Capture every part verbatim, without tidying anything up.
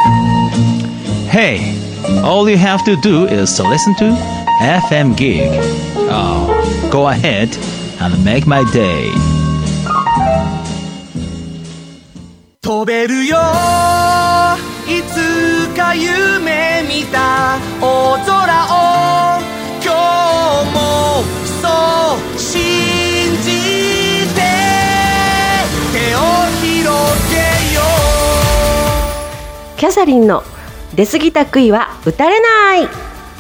Hey, all you have to do is to listen to エフエム Gig. Oh, go ahead and make my day. 飛べるよいつか夢見た大空を今日もそう信じて手を広げよう。キャサリンの出過ぎた杭は打たれない。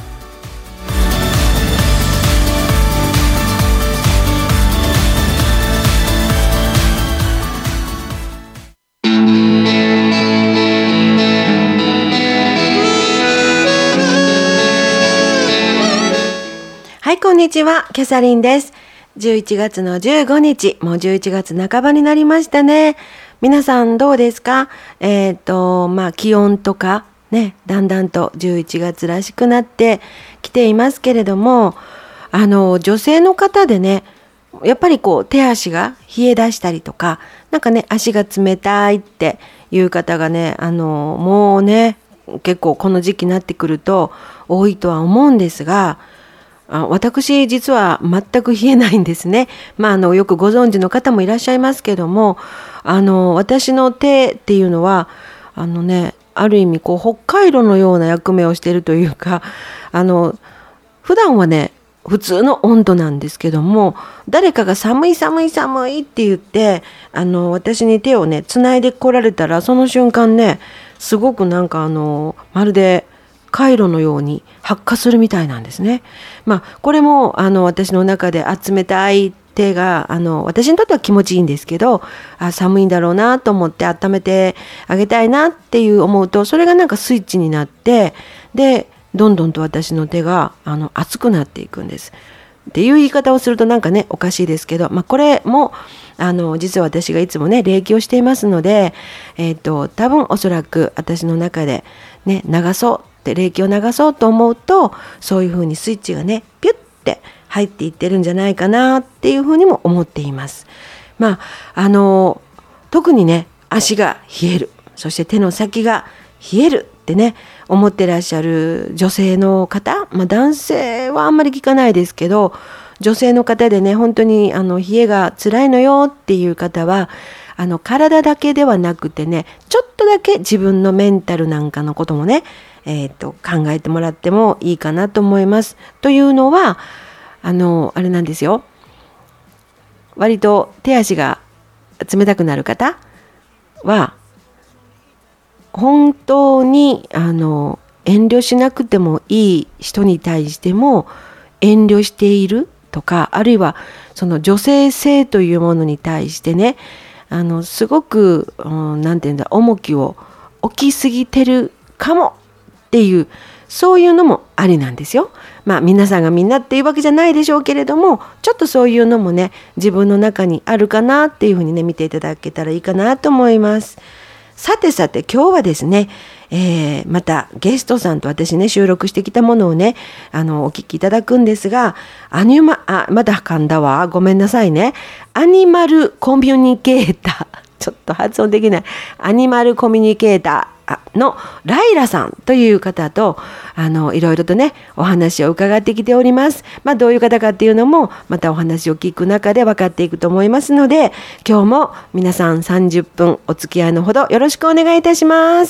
はい、こんにちは、キャサリンです。じゅういちがつのじゅうごにち、もうじゅういちがつなかばになりましたね。皆さんどうですか？えっと、まあ気温とかね、だんだんとじゅういちがつらしくなってきていますけれども、あの女性の方でね、やっぱりこう手足が冷え出したりとか、なんかね足が冷たいっていう方がね、あのもうね結構この時期になってくると多いとは思うんですが、あ私実は全く冷えないんですね。まああのよくご存知の方もいらっしゃいますけども、あの私の手っていうのはあのねある意味こう北海道のような役目をしているというか、あの普段はね普通の温度なんですけども、誰かが寒い寒い寒いって言ってあの私に手をねつないでこられたら、その瞬間ねすごくなんかあのまるで回路のように発火するみたいなんですね。まあこれもあの私の中で冷たい手があの私にとっては気持ちいいんですけど、あ寒いんだろうなと思って温めてあげたいなっていう思うと、それがなんかスイッチになって、でどんどんと私の手があの熱くなっていくんですっていう言い方をするとなんかねおかしいですけど、まあこれもあの実は私がいつもね霊気をしていますので、えっと多分おそらく私の中でね流そうって霊気を流そうと思うと、そういうふうにスイッチがねピュッて入っていってるんじゃないかなっていうふうにも思っています。まああの特にね足が冷える、そして手の先が冷えるってね思ってらっしゃる女性の方、まあ、男性はあんまり聞かないですけど、女性の方でね本当にあの冷えが辛いのよっていう方は、あの体だけではなくてね、ちょっとだけ自分のメンタルなんかのこともね、えー、と考えてもらってもいいかなと思います。というのはあのあれなんですよ、割と手足が冷たくなる方は本当にあの遠慮しなくてもいい人に対しても遠慮しているとか、あるいはその女性性というものに対してね、あのすごく、うん、なんていうんだ重きを置きすぎてるかもっていう、そういうのもありなんですよ。まあ皆さんがみんなっていうわけじゃないでしょうけれども、ちょっとそういうのもね自分の中にあるかなっていうふうにね見ていただけたらいいかなと思います。さてさて今日はですね、えー、またゲストさんと私ね収録してきたものをねあのお聞きいただくんですが、アニマあまだ噛んだわごめんなさいねアニマルコミュニケーターちょっと発音できないアニマルコミュニケーターのライラさんという方とあのいろいろとねお話を伺ってきております。まあどういう方かっていうのもまたお話を聞く中で分かっていくと思いますので、今日も皆さんさんじゅっぷんお付き合いのほどよろしくお願いいたします。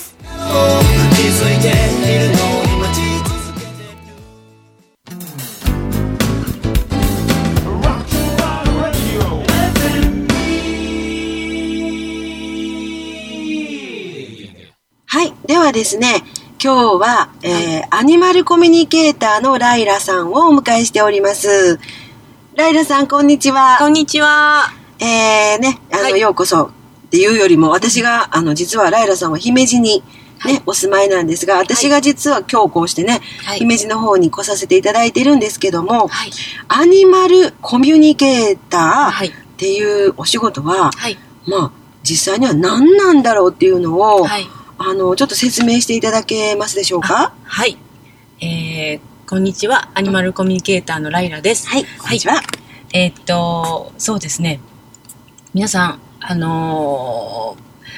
はい、ではですね、今日は、えー、アニマルコミュニケーターのライラさんをお迎えしております。ライラさん、こんにちは。 こんにちは。 えー、ね、あの、 はい、 ようこそっていうよりも、私が、あの、実はライラさんは姫路にね、はい、お住まいなんですが、私が実は今日こうしてね、はい、姫路の方に来させていただいているんですけども、はい、アニマルコミュニケーターっていうお仕事は、はい、まあ、実際には何なんだろうっていうのを、はい、あのちょっと説明していただけますでしょうか。 はい、えー、こんにちは、アニマルコミュニケーターのライラです。 はい、こんにちは。はい、 えー、っとそうですね、皆さんあのー、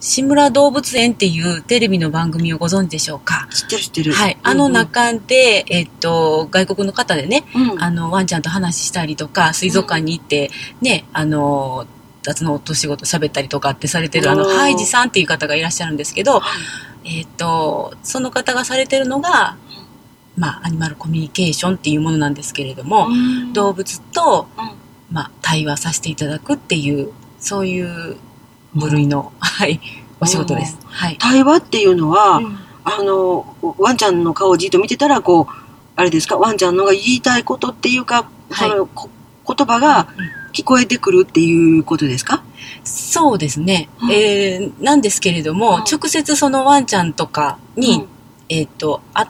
志村動物園っていうテレビの番組をご存知でしょうか？ 知ってる知ってる。 はい。あの中で、えっと、外国の方でね、 うん、 あの、ワンちゃんと話したりとか、水族館に行って、ね、あの、雑のお仕事喋ったりとかってされてる、あの、ハイジさんっていう方がいらっしゃるんですけど、えっと、その方がされてるのが、まあ、アニマルコミュニケーションっていうものなんですけれども、動物と、まあ、対話させていただくっていう、そういう部類の、はい、お仕事です。はい。 対話っていうのは、うん、あの、ワンちゃんの顔をじっと見てたら、こう、あれですか、ワンちゃんのが言いたいことっていうか、はい、その言葉が聞こえてくるっていうことですか？ そうですね。うん、えー、なんですけれども、うん、直接そのワンちゃんとかに、うん、えっと、会って、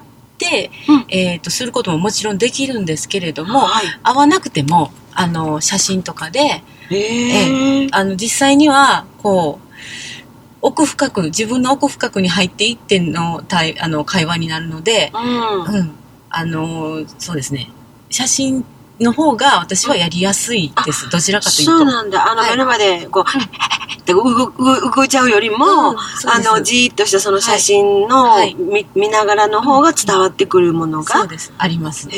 うん、えっと、することももちろんできるんですけれども、はい、会わなくても、あの、写真とかで、 えー、 あの実際にはこう奥深く自分の奥深くに入っていっての対あの会話になるので、うんうん、あのそうですね、写真の方が私はやりやすいです、どちらかというと。 そうなんだ。あの、はい、目の前でこう、うん、って動いちゃうよりも、うん、あのじーっとしたその写真の、はい、見, 見ながらの方が伝わってくるものが、 そうですあります、はい、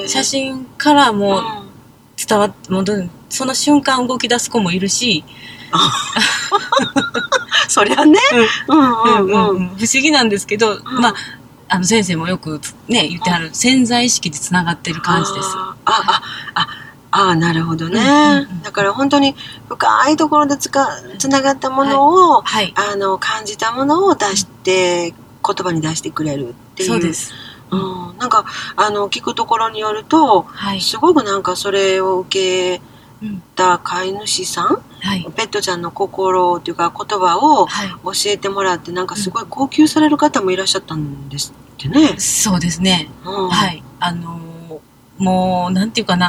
写真からも伝わってもうその瞬間動き出す子もいるしそりゃね、うんうんうんうん、 不思議なんですけど、うん、まああの先生もよくね言ってはる潜在意識でつながってる感じです。 あああああなるほどね、うんうんうん、だから本当に深いところでつかつながったものを、はいはい、あの感じたものを出して、うん、言葉に出してくれるっていう。 そうです。 うん、なんかあの聞くところによると、はい、すごくなんかそれを受けた飼い主さん、はい、ペットちゃんの心というか言葉を教えてもらって、なんかすごい号泣される方もいらっしゃったんですってね、 うん、そうですね、うん、はいあのもうなんていうかな、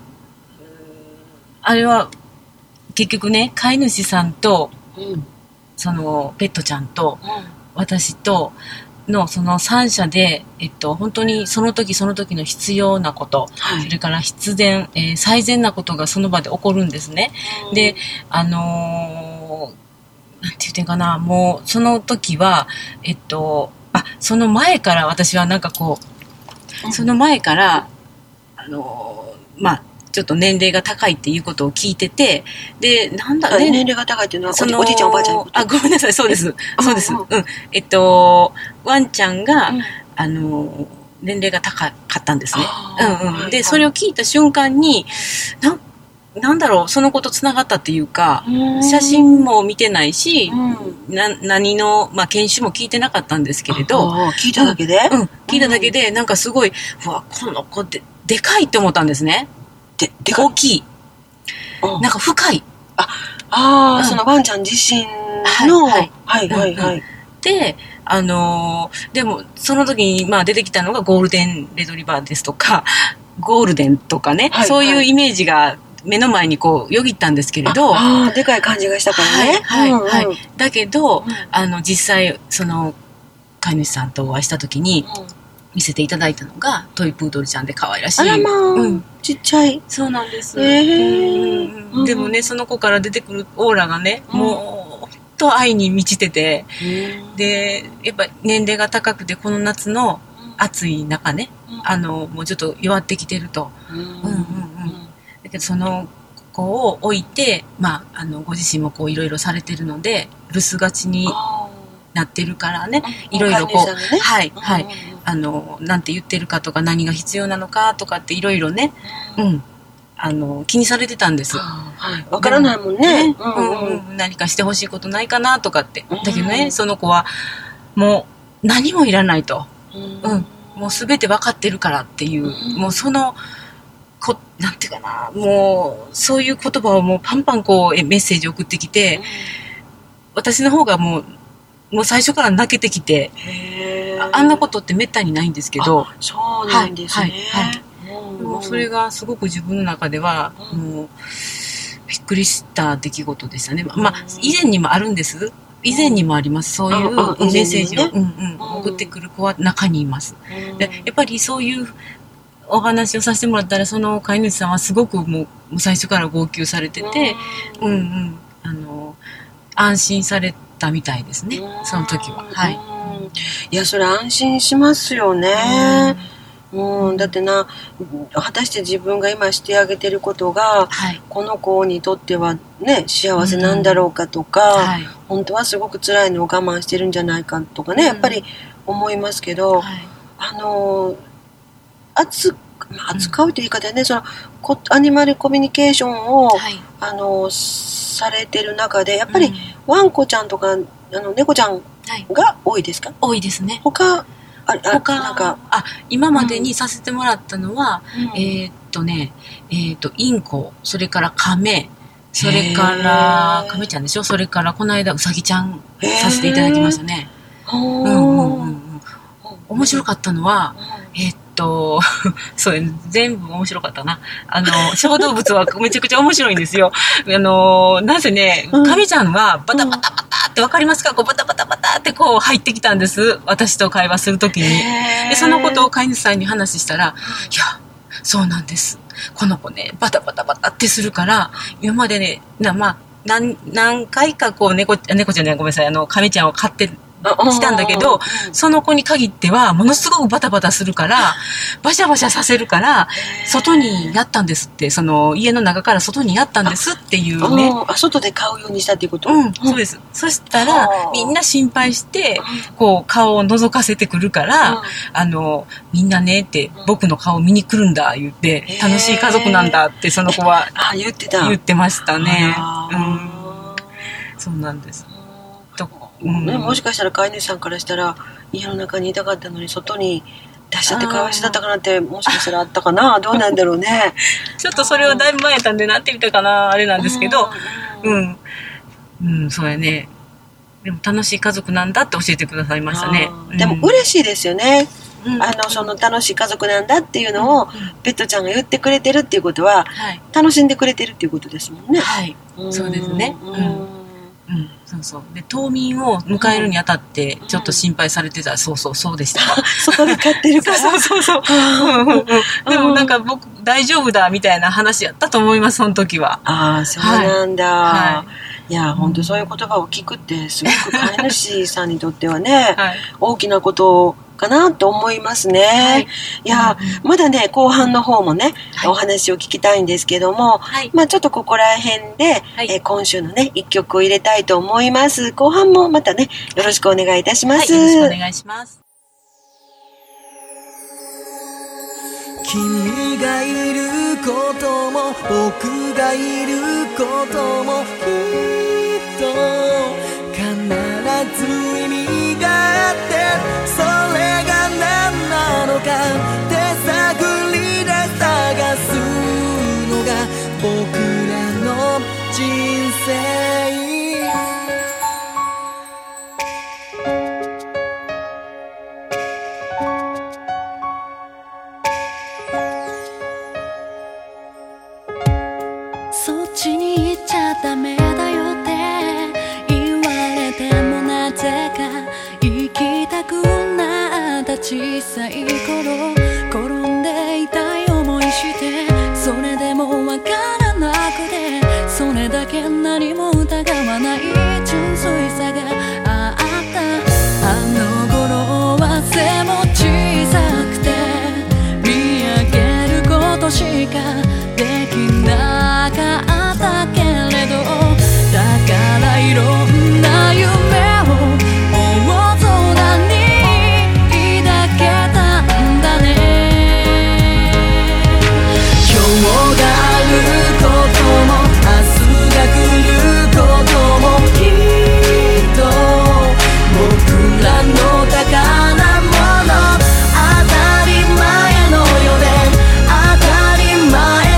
あれは結局ね飼い主さんと、うん、そのペットちゃんと、うん、私とのそのさん者で、えっと、本当にその時その時の必要なこと、はい、それから必然、えー、最善なことがその場で起こるんですね、うん、であのー、なんて言ってんかな、もうその時はえっとあその前から私はなんかこう、うん、その前からあのー、まあちょっと年齢が高いっていうことを聞いてて、でなんだ、 ね、年齢が高いっていうのはそのおじいちゃんおばあちゃんのこと。 あ、ごめんなさい、そうですそうです、うん、えっとワンちゃんが、うん、あの年齢が高かったんですね、うんうん、でそれを聞いた瞬間にななんだろう、その子とつながったっていうか、写真も見てないし、うん、な何の、まあ、研修も聞いてなかったんですけれど、 聞いただけで、 うんうん、聞いただけでなんかすごい、うわこの子ってでかいって思ったんですね。でで大きい、なんか深い、 ああ、うん、そのワンちゃん自身の、はいはいはいはい、うん、 であのー、でもその時に、まあ、出てきたのがゴールデンレトリバーですとかゴールデンとかね、はい、そういうイメージが目の前にこうよぎったんですけれど、 ああでかい感じがしたからね、 はいはい、うんうんはい、だけど、うん、あの実際その飼い主さんとお会いした時に、うん見せていただいたのがトイプードルちゃんで可愛らしい。 あらまあ、うん、ちっちゃい。 そうなんです。 えーうん、でもね、その子から出てくるオーラがね、うん、もうと愛に満ちてて、うん、でやっぱ年齢が高くてこの夏の暑い中ね、うん、あのもうちょっと弱ってきてると。うんうんうん、だけどその子を置いて、まああのご自身もこういろいろされてるので留守がちになってるからね、いろいろこう、ね、はいはい。あのなんて言ってるかとか何が必要なのかとかっていろいろね、うん、あの気にされてたんです。 はい、分からないもんね、 うんうんうん、何かしてほしいことないかなとかって。だけどね、その子はもう何もいらないと、うんうん、もう全て分かってるからっていう、うん、もうそのこなんていうかな、もうそういう言葉をもうパンパンこうメッセージ送ってきて、うん、私の方がもうもう最初から泣けてきて、へー、あんなことってめったにないんですけど、 そうなんですね、 はいはいはい、でもそれがすごく自分の中では、うん、もうびっくりした出来事でしたね、まあ以前にもあるんです、以前にもあります、そういうメッセージを、ね、うんうん、送ってくる子は中にいます、うん、でやっぱりそういうお話をさせてもらったら、その飼い主さんはすごくもう最初から号泣されてて、うんうん、あの安心されてったみたいですね、その時は。はい。 いや、それ安心しますよね。うん、だってな、果たして自分が今してあげてることが、はい、この子にとってはね、幸せなんだろうかとか、はい、本当はすごく辛いのを我慢してるんじゃないかとかね、やっぱり思いますけど、はい、あの扱扱うという言い方でね、そのアニマルコミュニケーションを、はい、あのされてる中でやっぱり、うん、ワンコちゃんとかあの猫ちゃんが多いですか？ 多いですね。 他ああ他なんかあ今までにさせてもらったのは、うん、えー、っとねえー、っとインコ、それからカメ、それからカメちゃんでしょ、それからこの間ウサギちゃんさせていただきましたね。うんうんうんうん、面白かったのは、えー、っとそれ全部面白かったな。あの小動物はめちゃくちゃ面白いんですよ。あのなぜね、カメちゃんはバタバタバタってわかりますか？こうバタバタバタってこう入ってきたんです、私と会話するときに。でそのことを飼い主さんに話したら、いやそうなんです、この子ねバタバタバタってするから今までねな、まあ、何, 何回かこう 猫, 猫ちゃんじゃごめんなさい、あのカメちゃんを飼ってしたんだけど、その子に限ってはものすごくバタバタするからバシャバシャさせるから外にやったんですって、その家の中から外にやったんですっていうね。 ああ、外で飼うようにしたっていうこと？ うん、そうです。そしたらみんな心配してこう顔を覗かせてくるから、あのみんなねって僕の顔見に来るんだ言って楽しい家族なんだってその子は言ってた、 言ってましたね。うん、そうなんです。 うんね、もしかしたら飼い主さんからしたら家の中にいたかったのに外に出しちゃってかわいそうだったかなって、もしかしたらあったかな、どうなんだろうね。 ちょっとそれはだいぶ前やったんでなんて言ったかなあれなんですけど、うん、うん、そうやね。でも楽しい家族なんだって教えてくださいましたね。 でも嬉しいですよね、うん、あのその楽しい家族なんだっていうのを、うん、ペットちゃんが言ってくれてるっていうことは、はい、楽しんでくれてるっていうことですもんね。 はい、そうですね。うんうん、そうそう。で冬眠を迎えるにあたってちょっと心配されてた、うん、そうそうそうでした。 外で飼ってるから。 そうそうそう。でもなんか僕大丈夫だみたいな話やったと思います、その時は。 ああ、そうなんだ。はい、いや本当そういう言葉を聞くってすごく飼い主さんにとってはね、はい、大きなことかなと思いますね。はい、いや、うん、まだね後半の方もね、はい、お話を聞きたいんですけども、はい、まあちょっとここら辺で、はい、えー、今週のね一曲を入れたいと思います。後半もまたねよろしくお願いいたします。 はい、よろしくお願いします。 君がいることも僕がいることもきっと必ず意味があって、それが何なのか手探りで探すのが僕らの人生。 そっちに行っちゃダメだよって言われてもなぜか行きたくなった小さい頃、転んで痛い思いしてそれでもわからなくて、それだけ何も疑わない純粋さがあった。あの頃は背も小さくて見上げることしかできなかったけれど、だからいろんな夢を大空に抱けたんだね。今日があることも明日が来ることもきっと僕らの宝物、当たり前のようで当たり前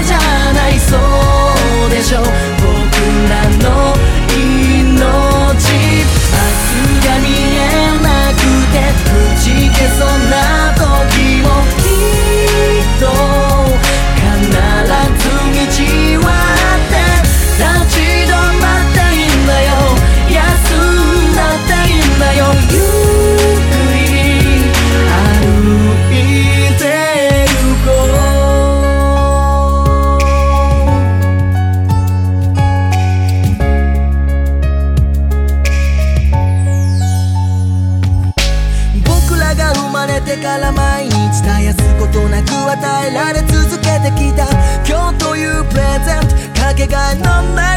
てから毎日絶やすことなく与えられ続けてきた今日というプレゼントかけがえのない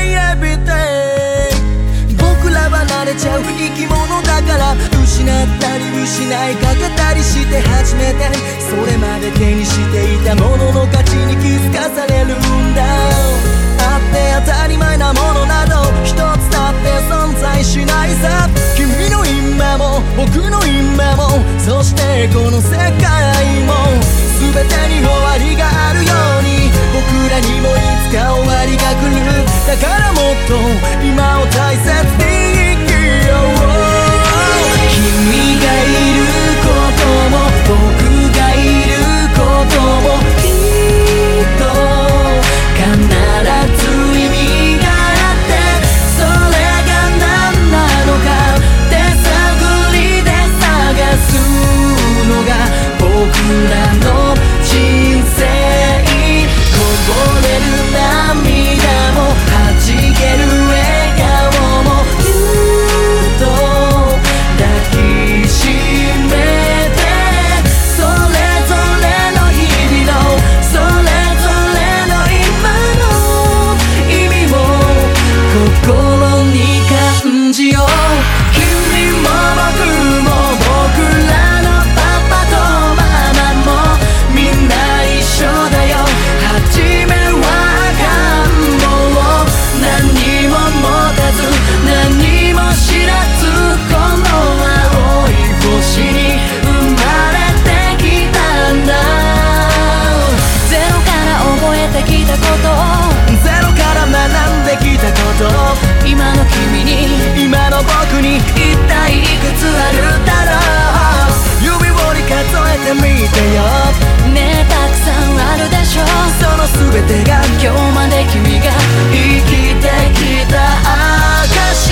everyday 僕らは慣れちゃう生き物だから失ったり失いかけたりして初めてそれまで手にしていたものの価値に気づかされるんだあって当たり前なものなど一つだって存在しないさ君の今も僕の今もそしてこの世界も全てに終わりがあるように僕らにもいつか終わりが来るだからもっと今を大切に生きよう君がいることも僕がいることもきっと必ず意味があってそれが何なのか手探りで探すのが僕らの人生こぼれる涙も弾ける笑顔もぎゅっと抱きしめてそれぞれの日々のそれぞれの今の意味を心に感じよう君も僕も僕らのパパとママもみんな一緒だよ初めは赤ん坊何にも持たず何も知らずこの青い星に生まれてきたんだゼロから覚えてきたことゼロから学んできたこと今の君に今の僕に一体いくつあるだろう指折り数えてみてよねえたくさんあるでしょその全てが今日まで君が生きてきた証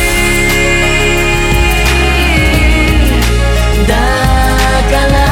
だから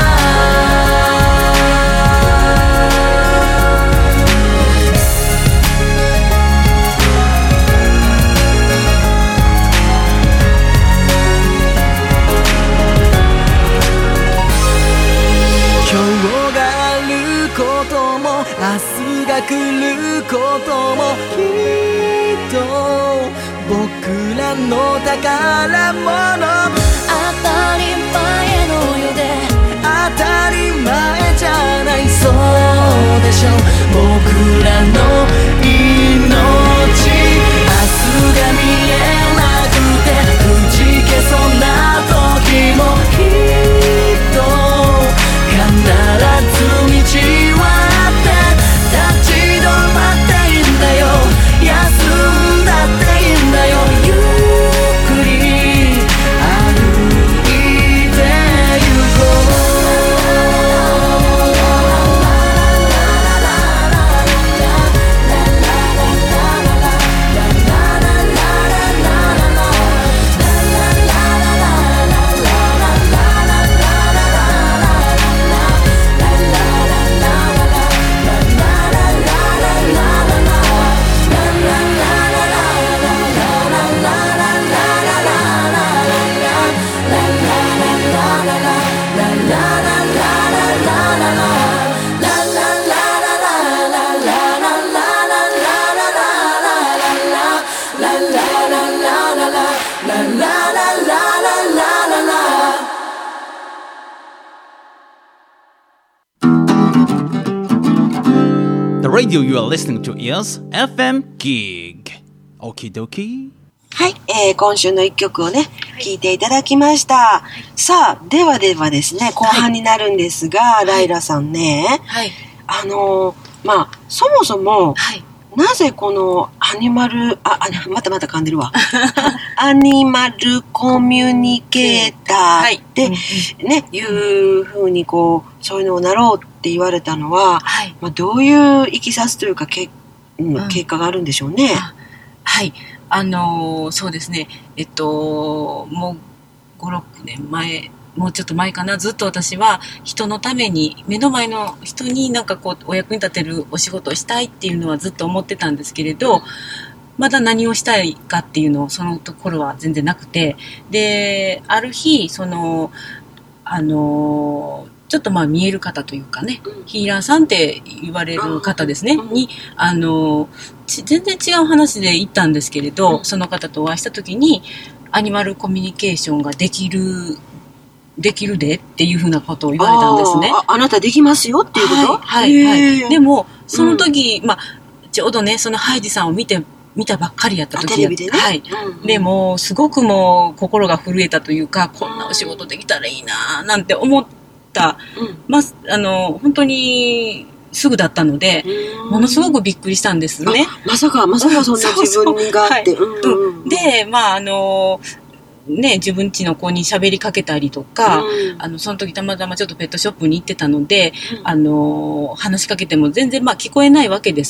明日が来ることもきっと僕らの宝物当たり前の世で当たり前じゃないそうでしょ僕らの命明日が見えなくてくじけそうな時もきっと必ず道は立ち止まっていいんだよ休んだっていいんだよゆっくり歩いてゆこ Radio you are listening to is エフエム Gig. Okie dokie. はい、えー、今週の一曲をね、聴いていただきました。さあ、ではではですね、後半になるんですが、はい、ライラさんね、はい、あのー、まあ、そもそも、はい、なぜこのアニマル、あ、あまたまた噛んでるわ。アニマルコミュニケーターってね、はい、いうふうにこう、そういうのをなろうって言われたのは、はい、まあ、どういういきさつというかけ、うん、結果があるんでしょうね。 はい、あのー、そうですね、えっともうご、ろくねんまえ、もうちょっと前かな、ずっと私は人のために、目の前の人になんかこうお役に立てるお仕事をしたいっていうのはずっと思ってたんですけれど、うん、まだ何をしたいかっていうのをそのところは全然なくて、である日そのあのーちょっとまあ見える方というかね、 うんヒーラーさんって言われる方ですね、 うんに、あのーち全然違う話で行ったんですけれど、 うんその方とお会いした時に、アニマルコミュニケーションができる、できるでっていうふうなことを言われたんですね。 ああ、あなたできますよっていうこと？ はい、はい、はい。でも、 も、その時、まあ、ちょうどね、そのハイジさんを見て、見たばっかりやった時やテレビでね。 はい。 うんうんでも、すごくもう心が震えたというか、こんなお仕事できたらいいななんて思った、 うんまあ、あの、本当にすぐだったので、ものすごくびっくりしたんですね。 あまさか、まさかそんな自分があって。 そうそうはいうんで、まあ、あの、ね、自分家の子に喋りかけたりとか、 うんあの、その時たまたまちょっとペットショップに行ってたので、 うんあの、話しかけても全然まあ聞こえないわけです。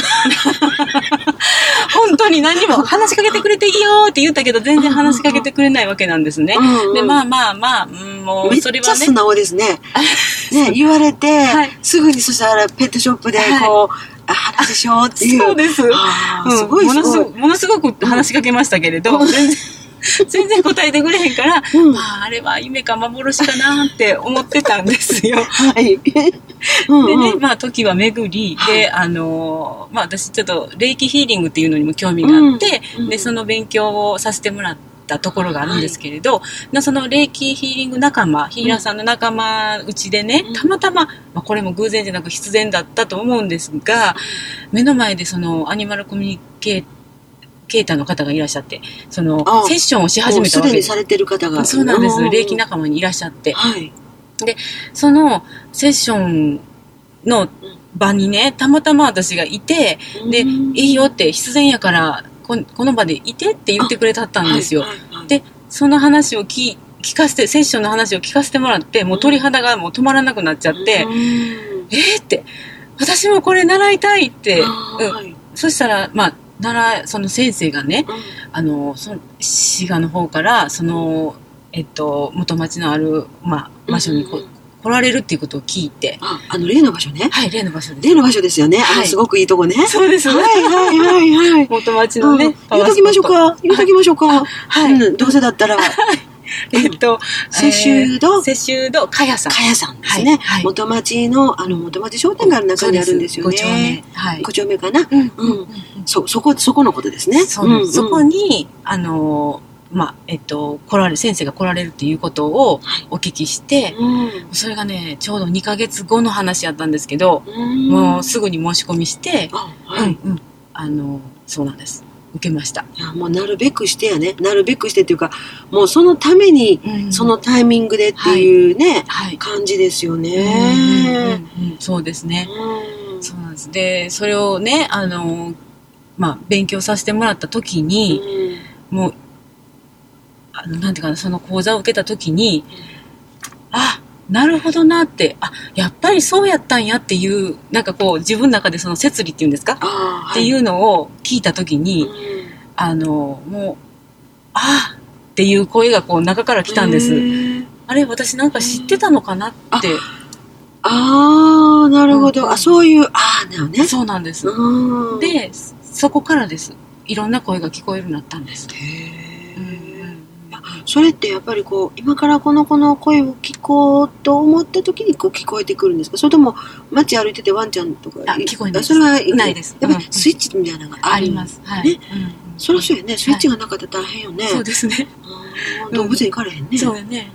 本当に何にも話しかけてくれていいよって言ったけど、全然話しかけてくれないわけなんですね。 うんうんで、まあまあまあ、うんもめっうそれはね。 ちゃ素直ですね。ね、言われて、 はいすぐにそしたらペットショップでこう、あ話しようっていう。 そうです。 あーうんすごいすものすごい。 ごものすごく話しかけましたけれど、全然、全然答えてくれへんから、 うんまあ、あれは夢か幻かなって思ってたんですよ。 はい。うんでね、 うんまあ、時は巡り、で、あのーまあ、私ちょっと、霊気ヒーリングっていうのにも興味があって、 うんで、その勉強をさせてもらったところがあるんですけれど、なその霊気ヒーリング仲間、ヒーラーさんの仲間うちでね、 うんたまたま、まあ、これも偶然じゃなく必然だったと思うんですが、目の前でそのアニマルコミュニケーケーターの方がいらっしゃって、そのあセッションをし始もうすめたわけです。 でにされてる方が。 そうなんです。 ん霊気仲間にいらっしゃって。 はい。 そのセッションの場にね、たまたま私がいて、で、 うんいいよって必然やからこ、この場でいてって言ってくれたったんですよ。 はいはいはいで、その話を聞聞かせて、セッションの話を聞かせてもらって、もう鳥肌がもう止まらなくなっちゃって、 うんえーって、私もこれ習いたいって、うんあーはいそしたら、まあ、習いその先生がね、 うんあの、その滋賀の方から、その、えっと、元町のある、まあ、場所にこ、 うんうん来られるっていうことを聞いて、 あ、あの例の場所ね。 はい、例の場所です。 例の場所ですよね。あのはいすごくいいとこね。 そうですね。 はいはいはいはい。 元町のね、 うん言うときましょうか。言うときましょうか。 はいうんどうせだったら、 えっと、 摂州堂摂州堂かやさん。 かやさんですね。 はいはい元町の、あの、元町商店街の中にあるんですよね。 ご丁目。はい。 ご丁目かな。 うんうん。そ、そこ、そこのことですね。 そうなんです。 んそこに、あの、まあ、えっと、来られ、先生が来られるっていうことをお聞きして、 うん。 それがね、ちょうどにかげつごの話やったんですけど、 うんもうすぐに申し込みして、 あ、はい。 うんうん。あの、そうなんです。受けました。 いやもうなるべくしてやね。なるべくしてっていうか、もうそのために、 うんそのタイミングでっていうね、 はい。 感じですようんうんね。 うんうんそうですね。 うんそうなんです。で、それをね、あの、まあ、勉強させてもらった時に、もう、あの、なんていうかな、その講座を受けた時に、あ、なるほどなって、あ、やっぱりそうやったんやっていう、なんかこう、自分の中でその説理っていうんですか、 あーっていうのを聞いた時に、 はいあの、もう、あっていう声がこう中から来たんでへす。 ーあれ、私なんか知ってたのかなって。 ああ、なるほど。 うんあ、そういう、ああ、だよね。 そうなんです。 うん、 で、そこからです。いろんな声が聞こえるようになったんです。 へうんうんーそれってやっぱりこう、今からこの子の声を聞こうと思った時にこう聞こえてくるんですか？それとも街歩いててワンちゃんとか。 あ聞こえないですあそれはいないですやっぱりうんスイッチみたいなのがあるあります。はい。 ね。 うんうんそりゃそうやね。スイッチがなかったら大変よね。 そうですね。 うん動物園行かれへんね。 そうやね。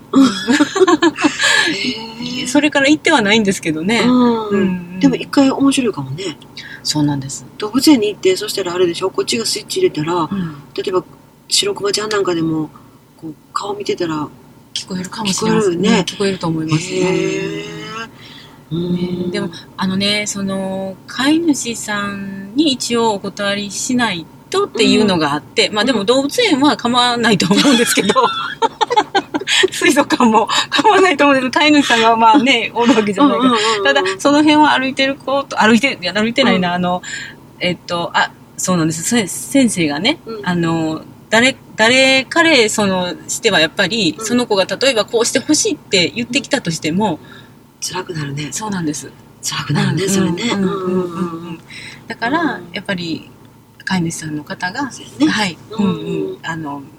へーそれから行ってはないんですけどね。 うんうんでも一回面白いかもね。 そうなんです。 動物園に行って、そしたらあれでしょ、こっちがスイッチ入れたら、 うん例えば白熊ちゃんなんかでもこう顔見てたら、 聞こえるかもしれません聞こえるねね。聞こえると思いますね。 へーねでも、あのね、その、飼い主さんに一応お断りしないとっていうのがあって、まあでも動物園は構わないと思うんですけど、水族館も構わないと思うんです。飼い主さんがまあね、おるわけじゃないから。ただ、その辺は歩いてる子と、歩いて、いや、歩いてないな、あの、えっと、あ、そうなんです。せ先生がね、 うんあの、誰、誰彼そのしてはやっぱり、 うんその子が例えばこうしてほしいって言ってきたとしても、 辛くなるね。 そうなんです。 辛くなるね、それね。 うんうんうんうんうんうんだから、 うんやっぱり飼い主さんの方が、 そうですねはい、 ううんんうん、あの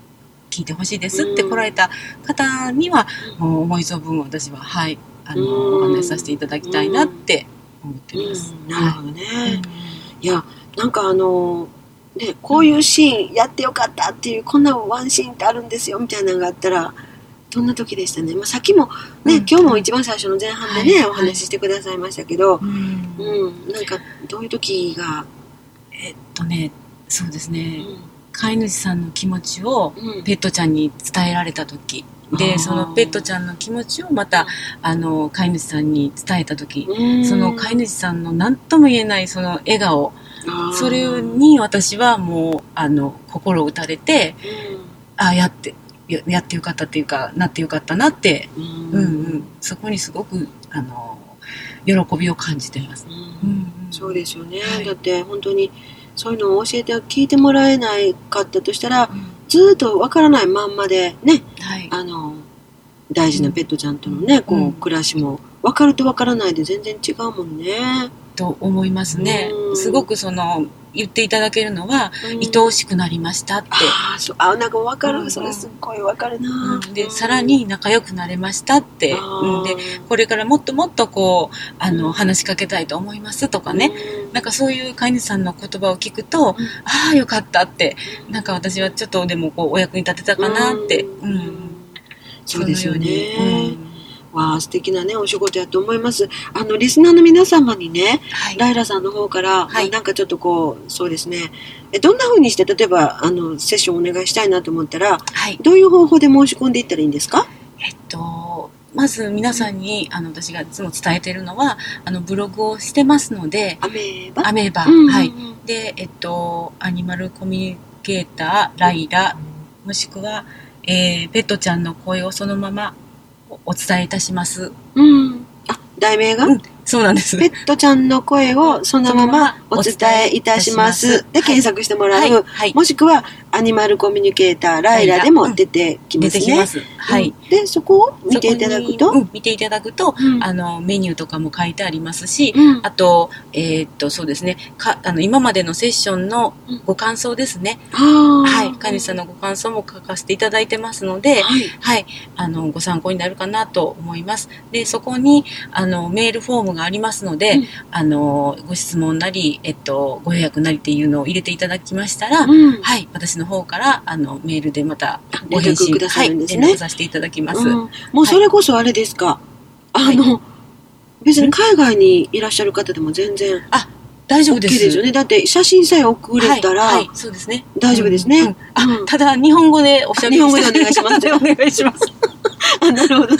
聞いてほしいですって来られた方には、うん、もう思い存分私ははいあの、うん、お話しさせていただきたいなって思っています、 うん、なるほどね、はい、いやなんかあのね、こういうシーンやってよかったっていうこんなワンシーンってあるんですよみたいなのがあったらどんな時でしたね、まあ、さっきもね、うん、今日も一番最初の前半でね、はい、お話ししてくださいましたけど、うんうん、なんかどういう時がえっとねそうですね、うん、飼い主さんの気持ちをペットちゃんに伝えられた時、うん、でそのペットちゃんの気持ちをまたあの飼い主さんに伝えた時、うん、その飼い主さんの何とも言えないその笑顔それに私はもうあの心を打たれて、うん、あやってや, やってよかったっていうかなってよかったなって、うんうんうん、そこにすごくあの喜びを感じています、うんうん、 そうですよね、はい、だって本当にそういうのを教えて聞いてもらえないかったとしたら、うん、ずっとわからないまんまでね、はい、あの大事なペットちゃんとのね、うん、こう暮らしも分かると分からないで全然違うもんねと思いますね、うん、すごくその言っていただけるのは、うん、愛おしくなりましたってあそうあなんか分かる、うん、それすっごい分かるな、 うん、で、うん、さらに仲良くなれましたって、うん、でこれからもっともっとこうあの、うん、話しかけたいと思いますとかね、うん、なんかそういう飼い主さんの言葉を聞くと、うん、ああよかったってなんか私はちょっとでもこうお役に立てたかなって、うんうん、 そうですよね、わあ素敵なねお仕事やと思います。あのリスナーの皆様にね、はい、ライラさんの方から、はい、なんかちょっとこうそうですねえどんな風にして例えばあのセッションお願いしたいなと思ったら、はい、どういう方法で申し込んでいったらいいんですか？ えっとまず皆さんにあの私がいつも伝えているのはあのブログをしてますのでアメーバアメーバ、うんうんうん、はいでえっとアニマルコミュニケーターライラ、うん、もしくは、えー、ペットちゃんの声をそのままお伝えいたします。 うん。あ、題名が、うん、 そうなんです。 ペットちゃんの声をそのままお伝えいたします。で検索してもらう、はいはい。もしくはアニマルコミュニケーターライラでも出てきますね。出てきます。はい。うん、でそこを見ていただくと、 うん、見ていただくと、うん、あのメニューとかも書いてありますし、うん、あとえー、っとそうですね。かあの今までのセッションのご感想ですね。うん、はい。飼い主さんのご感想も書かせていただいてますので、はい、はい、あのご参考になるかなと思います。でそこにあのメールフォームがありますので、うん、あのご質問なりえっとご予約なりっていうのを入れていただきましたら、うん、はい私の方からあのメールでまたご返信くださるんですね、 はい、連絡させていただきます、うん、 もうそれこそあれですか、はい、あの、はい、別に海外にいらっしゃる方でも全然あ大丈夫です。 OK ですよね。だって写真さえ送れたら、はいはい、 そうですね、 大丈夫ですね、 うんうん、あ、うん、ただ日本語でおしゃべりして日本語でお願いしますお願いしますあなるほどね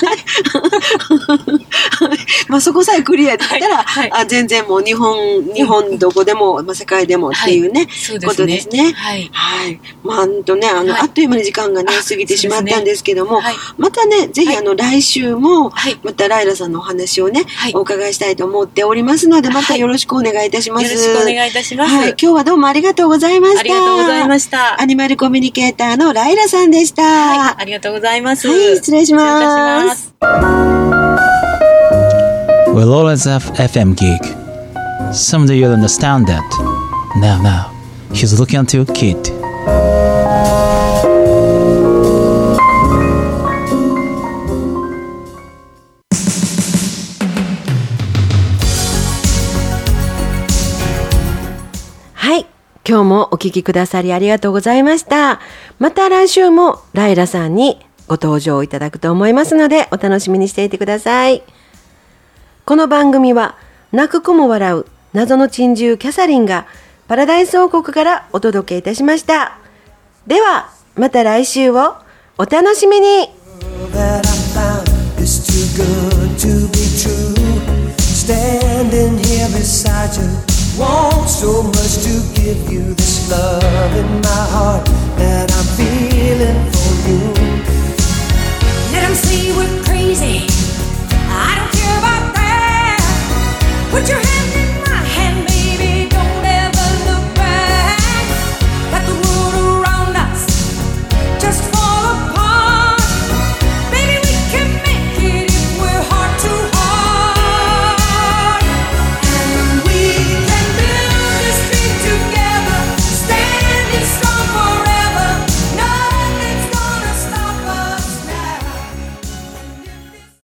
まあそこさえクリアできたら、はいはい、あ全然もう日本日本どこでも、まあ、世界でもっていうね、はい、そうですねことですね。はい、はい、まあ本当ねあの、はい、あっという間に時間がね過ぎてしまったんですけども、はい、またねぜひあの、はい、来週もまたライラさんのお話をね、はい、お伺いしたいと思っておりますのでまたよろしくお願いいたします。 よろしくお願いいたします。 はい、今日はどうもありがとうございました。ありがとうございました。 アニマルコミュニケーターのライラさんでした。 はい、ありがとうございます。 はい、失礼します。 We'll always have エフエム gig. Someday you'll understand that. Now, now, he's looking at you, kid. はい、今日もお聞きくださりありがとうございました。また来週もライラさんにご登場いただくと思いますのでお楽しみにしていてください。この番組は泣く子も笑う謎の珍獣キャサリンがパラダイス王国からお届けいたしました。ではまた来週をお楽しみに。